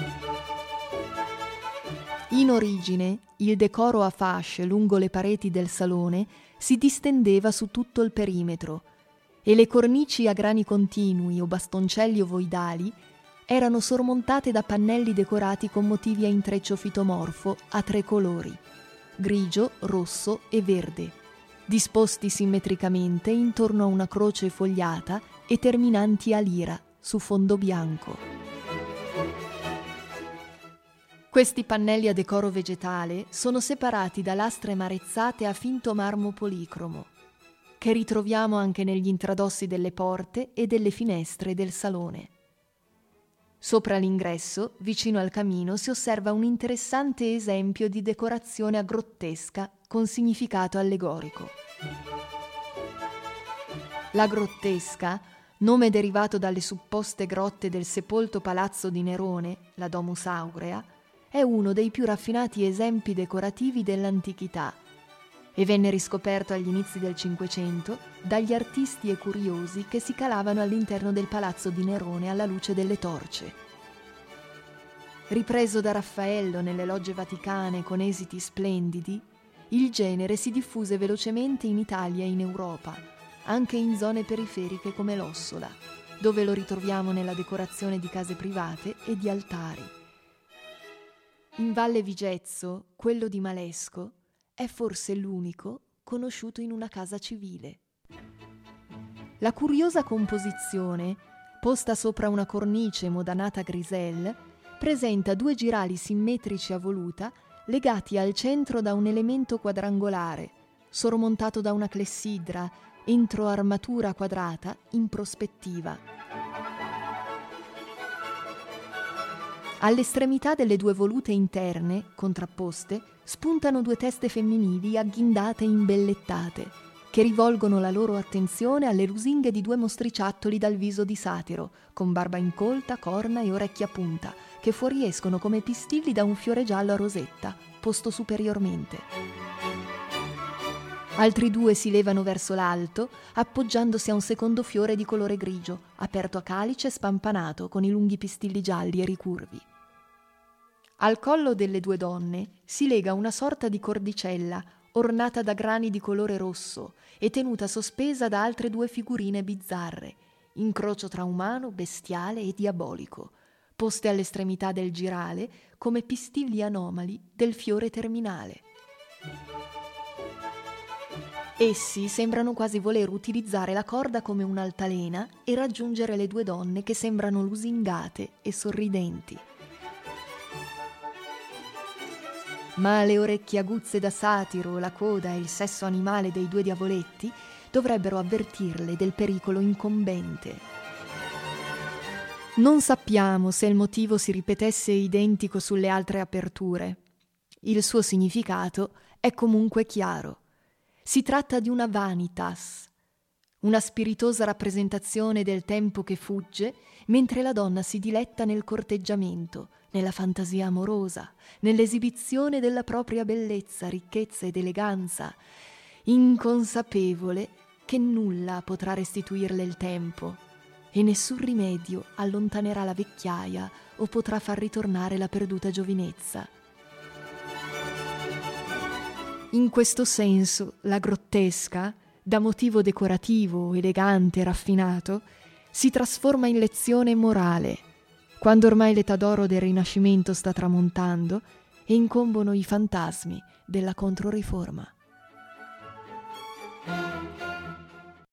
In origine, il decoro a fasce lungo le pareti del salone si distendeva su tutto il perimetro e le cornici a grani continui o bastoncelli ovoidali erano sormontate da pannelli decorati con motivi a intreccio fitomorfo a 3 colori, grigio, rosso e verde, disposti simmetricamente intorno a una croce fogliata e terminanti a lira su fondo bianco. Questi pannelli a decoro vegetale sono separati da lastre marezzate a finto marmo policromo, che ritroviamo anche negli intradossi delle porte e delle finestre del salone. Sopra l'ingresso, vicino al camino, si osserva un interessante esempio di decorazione agrottesca con significato allegorico. La grottesca, nome derivato dalle supposte grotte del sepolto palazzo di Nerone, la Domus Aurea, è uno dei più raffinati esempi decorativi dell'antichità e venne riscoperto agli inizi del Cinquecento dagli artisti e curiosi che si calavano all'interno del palazzo di Nerone alla luce delle torce. Ripreso da Raffaello nelle logge vaticane con esiti splendidi, il genere si diffuse velocemente in Italia e in Europa, anche in zone periferiche come l'Ossola, dove lo ritroviamo nella decorazione di case private e di altari. In Valle Vigezzo, quello di Malesco, è forse l'unico conosciuto in una casa civile. La curiosa composizione, posta sopra una cornice modanata griselle, presenta 2 girali simmetrici a voluta legati al centro da un elemento quadrangolare, sormontato da una clessidra entro armatura quadrata in prospettiva. All'estremità delle 2 volute interne, contrapposte, spuntano 2 teste femminili agghindate e imbellettate, che rivolgono la loro attenzione alle lusinghe di 2 mostriciattoli dal viso di satiro, con barba incolta, corna e orecchie a punta, che fuoriescono come pistilli da un fiore giallo a rosetta, posto superiormente. Altri 2 si levano verso l'alto, appoggiandosi a un secondo fiore di colore grigio, aperto a calice spampanato con i lunghi pistilli gialli e ricurvi. Al collo delle 2 donne si lega una sorta di cordicella ornata da grani di colore rosso e tenuta sospesa da altre 2 figurine bizzarre, incrocio tra umano, bestiale e diabolico, poste all'estremità del girale come pistilli anomali del fiore terminale. Essi sembrano quasi voler utilizzare la corda come un'altalena e raggiungere le 2 donne che sembrano lusingate e sorridenti. Ma le orecchie aguzze da satiro, la coda e il sesso animale dei 2 diavoletti dovrebbero avvertirle del pericolo incombente. Non sappiamo se il motivo si ripetesse identico sulle altre aperture. Il suo significato è comunque chiaro. Si tratta di una vanitas, una spiritosa rappresentazione del tempo che fugge mentre la donna si diletta nel corteggiamento, nella fantasia amorosa, nell'esibizione della propria bellezza, ricchezza ed eleganza, inconsapevole che nulla potrà restituirle il tempo e nessun rimedio allontanerà la vecchiaia o potrà far ritornare la perduta giovinezza. In questo senso, la grottesca, da motivo decorativo, elegante e raffinato, si trasforma in lezione morale, quando ormai l'età d'oro del Rinascimento sta tramontando e incombono i fantasmi della Controriforma.